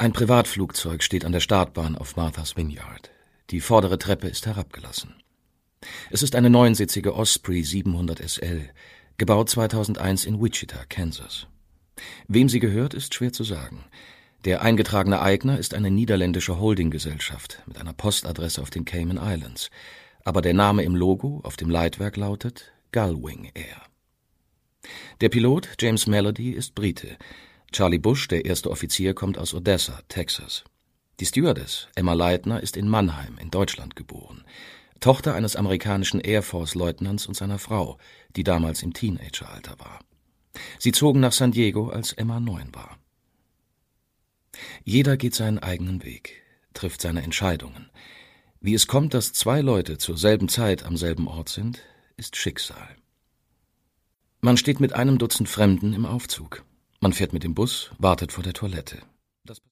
Ein Privatflugzeug steht an der Startbahn auf Martha's Vineyard. Die vordere Treppe ist herabgelassen. Es ist eine neunsitzige Osprey 700 SL, gebaut 2001 in Wichita, Kansas. Wem sie gehört, ist schwer zu sagen. Der eingetragene Eigner ist eine niederländische Holdinggesellschaft mit einer Postadresse auf den Cayman Islands. Aber der Name im Logo auf dem Leitwerk lautet Gullwing Air. Der Pilot, James Melody, ist Brite. Charlie Bush, der erste Offizier, kommt aus Odessa, Texas. Die Stewardess, Emma Leitner, ist in Mannheim in Deutschland geboren. Tochter eines amerikanischen Air Force-Leutnants und seiner Frau, die damals im Teenageralter war. Sie zogen nach San Diego, als Emma 9 war. Jeder geht seinen eigenen Weg, trifft seine Entscheidungen. Wie es kommt, dass zwei Leute zur selben Zeit am selben Ort sind, ist Schicksal. Man steht mit einem Dutzend Fremden im Aufzug. Man fährt mit dem Bus, wartet vor der Toilette.